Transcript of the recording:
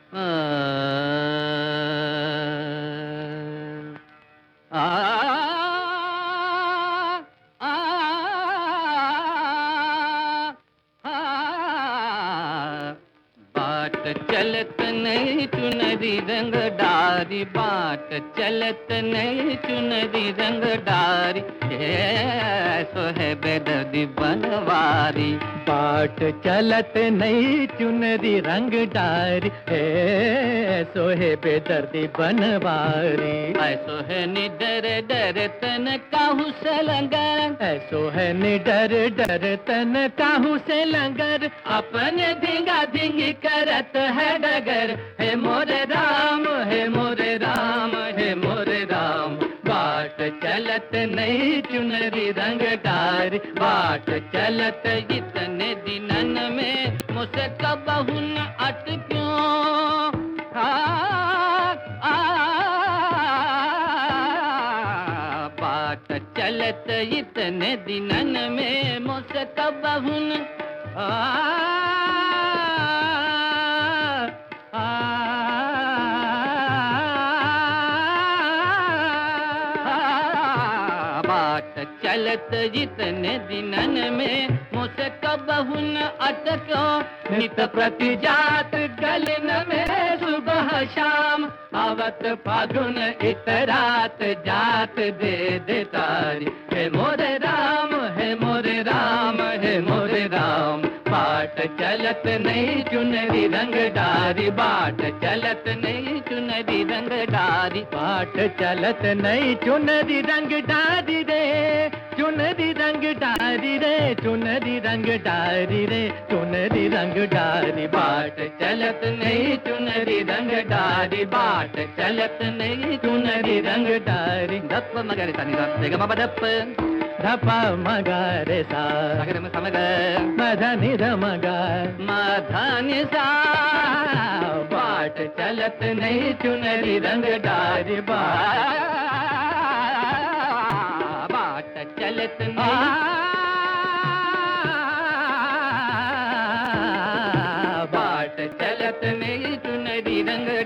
आ, आ, आ, आ, बाट चलत नहीं चुनरी रंग डारी, बाट चलत नहीं चुनरी रंग डारी, सो है बेदर्दी बनवारी। बाट चलत नहीं चुनरी रंग डारी, सो है बेदर्दी बनवारी। ऐसो है निडर डर तन काहू से लंगर, ऐसो है निडर डर तन काहू से लंगर, अपने धिंगा धिंगी करत है डगर। हे मोरे राम, हे मोरे राम, हे मोरे राम, बाट चलत नहीं चुनरी रंग डारी, बाट चलत इतने दिनन में मुझसे कबहू न अटक्यों। बाट चलत इतने दिनन में मुझसे कबहू न बाट चलत जितने दिनन में मुझसे कबहू न अटको। नित प्रति जात गलन में सुबह शाम, आवत फागुन इतरात जात दे दे तारी। हे मोरे राम, हे मोरे राम, हे मोरे राम, बाट चलत नहीं चुनरी रंग डारी, बाट चलत नहीं चुनरी रंग डारी, बाट चलत नहीं चुनरी रंग डारी रे, चुनरी रंग डारी रे, चुनरी रंग डारी रे, चुनरी रंग डारी। बाट चलत नहीं चुनरी रंग डारी, बाट चलत नहीं चुनरी रंग डारी। धप मगर तनि धप ग म धप, धपा मगारे सा, मगर म समग मधनि धमगा, मधनि सा। बाट चलत नहीं चुनरी रंग डारी, बाट चलत नहीं, बाट चलत नहीं चुनरी रंग